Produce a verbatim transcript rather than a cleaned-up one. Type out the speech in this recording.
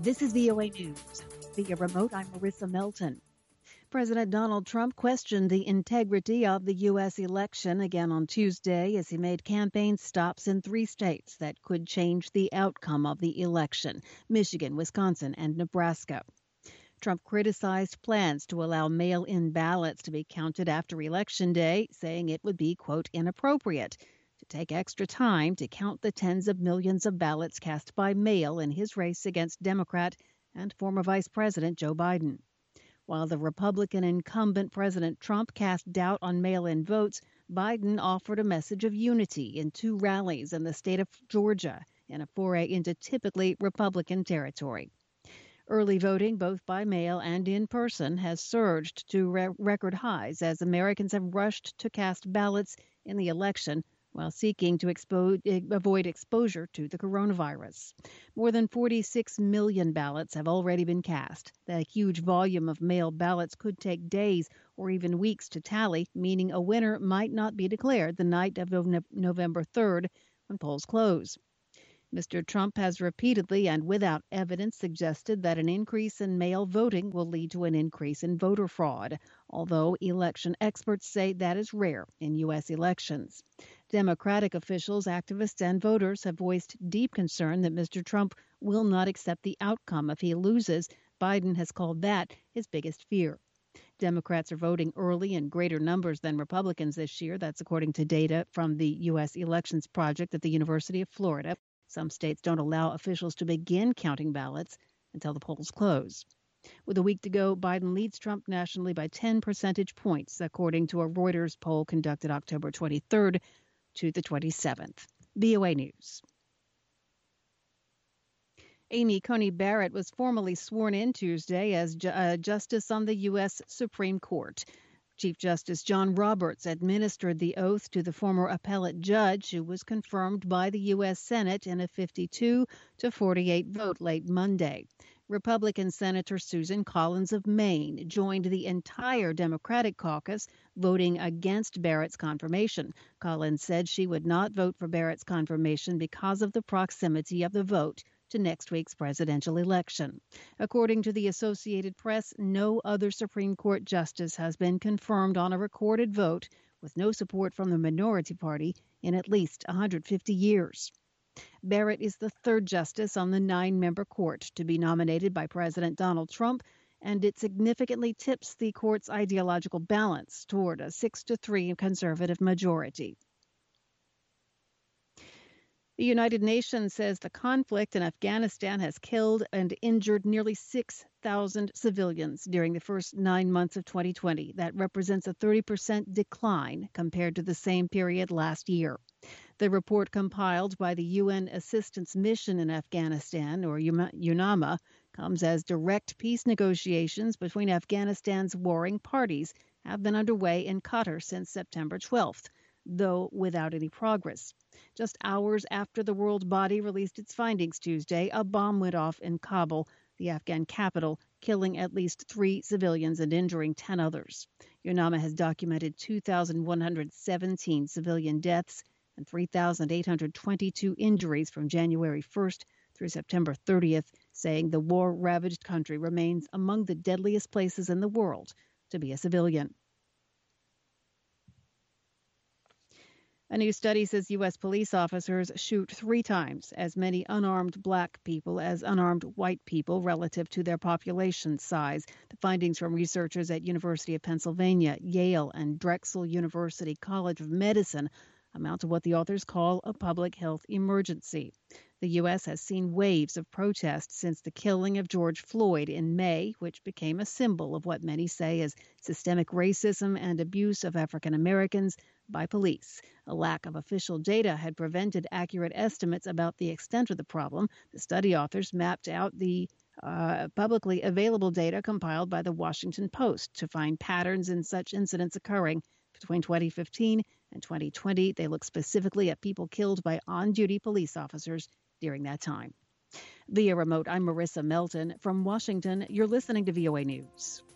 This is V O A News. Via remote, I'm Marissa Melton. President Donald Trump questioned the integrity of the U S election again on Tuesday as he made campaign stops in three states that could change the outcome of the election: Michigan, Wisconsin, and Nebraska. Trump criticized plans to allow mail-in ballots to be counted after Election Day, saying it would be, quote, inappropriate to take extra time to count the tens of millions of ballots cast by mail in his race against Democrat and former Vice President Joe Biden. While the Republican incumbent President Trump cast doubt on mail-in votes, Biden offered a message of unity in two rallies in the state of Georgia in a foray into typically Republican territory. Early voting, both by mail and in person, has surged to re- record highs as Americans have rushed to cast ballots in the election while seeking to expo- avoid exposure to the coronavirus. More than forty-six million ballots have already been cast. The huge volume of mail ballots could take days or even weeks to tally, meaning a winner might not be declared the night of November third when polls close. Mister Trump has repeatedly and without evidence suggested that an increase in mail voting will lead to an increase in voter fraud, although election experts say that is rare in U S elections. Democratic officials, activists, and voters have voiced deep concern that Mister Trump will not accept the outcome if he loses. Biden has called that his biggest fear. Democrats are voting early in greater numbers than Republicans this year. That's according to data from the U S Elections Project at the University of Florida. Some states don't allow officials to begin counting ballots until the polls close. With a week to go, Biden leads Trump nationally by ten percentage points, according to a Reuters poll conducted October twenty-third to the twenty-seventh. V O A News. Amy Coney Barrett was formally sworn in Tuesday as ju- uh, justice on the U S Supreme Court. Chief Justice John Roberts administered the oath to the former appellate judge, who was confirmed by the U S Senate in a fifty-two to forty-eight vote late Monday. Republican Senator Susan Collins of Maine joined the entire Democratic caucus, voting against Barrett's confirmation. Collins said she would not vote for Barrett's confirmation because of the proximity of the vote to next week's presidential election. According to the Associated Press, no other Supreme Court justice has been confirmed on a recorded vote with no support from the minority party in at least one hundred fifty years. Barrett is the third justice on the nine-member court to be nominated by President Donald Trump, and it significantly tips the court's ideological balance toward a six to three conservative majority. The United Nations says the conflict in Afghanistan has killed and injured nearly six thousand civilians during the first nine months of twenty twenty. That represents a thirty percent decline compared to the same period last year. The report, compiled by the U N Assistance Mission in Afghanistan, or UNAMA, comes as direct peace negotiations between Afghanistan's warring parties have been underway in Qatar since September twelfth, though without any progress. Just hours after the world body released its findings Tuesday, a bomb went off in Kabul, the Afghan capital, killing at least three civilians and injuring ten others. UNAMA has documented two thousand one hundred seventeen civilian deaths and three thousand eight hundred twenty-two injuries from January first through September thirtieth, saying the war-ravaged country remains among the deadliest places in the world to be a civilian. A new study says U S police officers shoot three times as many unarmed black people as unarmed white people relative to their population size. The findings from researchers at University of Pennsylvania, Yale, and Drexel University College of Medicine amount to what the authors call a public health emergency. The U S has seen waves of protests since the killing of George Floyd in May, which became a symbol of what many say is systemic racism and abuse of African Americans by police. A lack of official data had prevented accurate estimates about the extent of the problem. The study authors mapped out the uh, publicly available data compiled by the Washington Post to find patterns in such incidents occurring between twenty fifteen and twenty twenty. They look specifically at people killed by on-duty police officers during that time. Via remote, I'm Marissa Melton. From Washington, you're listening to V O A News.